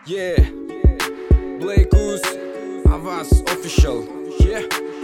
Yeah, Black Goose, Avaz Official. Yeah.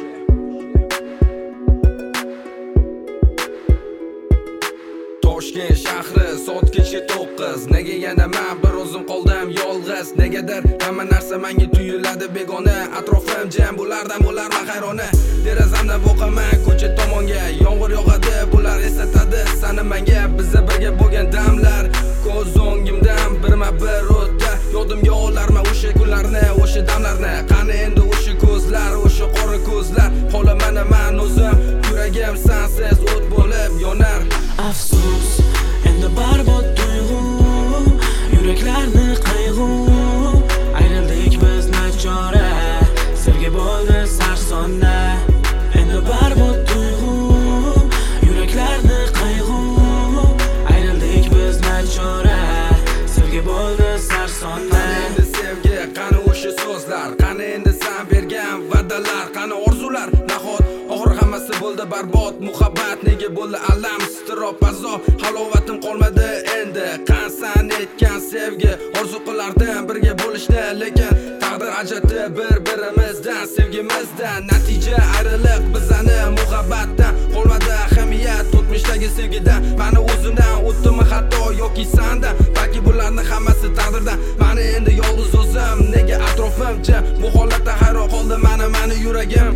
Toshkent shahri soat kecha 9. Nega yana men bir o'zim qoldim yolg'iz? Negadir hamma narsa menga tuyuladi begona. Atrofim jam bulardan bo'larma hayrona. Derazamdan boqaman ko'cha tomonga. Yomg'ir yog'adi, bular eslatadi sani menga. Bizda birga bo'lgan damlar ko'z o'ngimdan birma-bir o'tdi. Yodimga olarma o'sha kunlarni, o'sha damlarni. Qani endi o'sha ko'zlar, o'sha qora ko'zlar. Qolaman men o'zim, yuragim sensiz o't bo'lib yonar. Afsus, endi barbod tuyg'u, yuraklarni qayg'u. Ayrildik biz nachora, sevgi bo'ldi sarsona. Endi barbod tuyg'u, yuraklarni qayg'u. Ayrildik biz nachora, sevgi bo'ldi sarsona. Endi sevgi, qani o'sha so'zlar, qani endi sen bergan va'dalar, qani orzular, nahot oxir hammasi bo'ldi barbod. Muhabbat nega bo'ldi alam, iztirob, azob, halovatim qolmadi endi. Qansan etgan sevgi, orzu qilardim birga bo'lishni, lekin taqdir ajratdi bir-birimizdan, sevgimizdan. Natija ayriliq bizani muhabbatdan, qolmadi ahamiyat o'tmishdagi sevgidan. Mani o'zimdan o'tdimi hatto yoki sandan, balki bularni hammasi taqdirdan. Mani endi yolg'iz o'zim, nega atrofim jim, bu holatda hayron qoldi mani yuragim.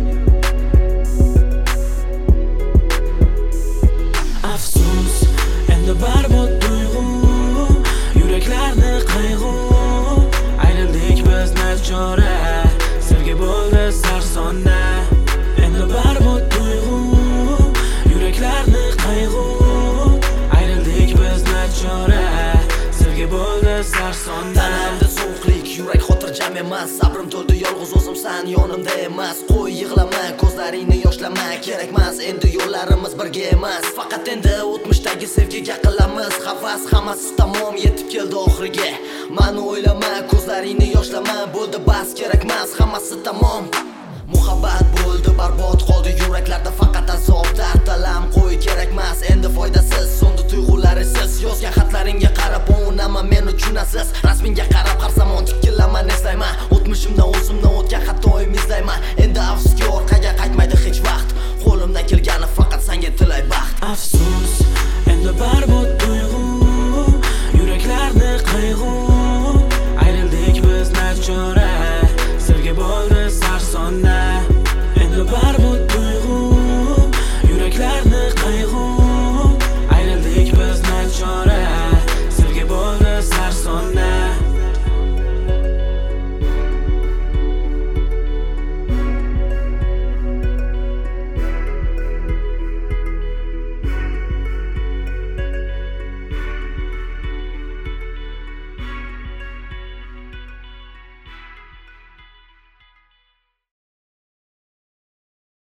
Afsus, endi barbod tuyg'u, yuraklarni qayg'u. Ayrildik biz nachora, sevgi bo'ldi sarsona. Endi barbod tuyg'u, yuraklarni qayg'u. Ayrildik biz nachora, sevgi bo'ldi sarsona. Tanamda sovuqlik, yurak xotirjam emas. Sabrim to'ldi, yolg'iz o'zim san yonimda emas. Qo'y yig'lama, ko'zlaringni yoshlama, kerakmas endi yo'llarimiz birga emas. Faqat endi o'tmishdagi sevgiga qilamiz havas, hammasi tamom yetib keldi oxiriga. Mani o'ylama, ko'zlaringni yoshlama, bo'ldi bas, kerakmas hammasi tamom. Muhabbat bo'ldi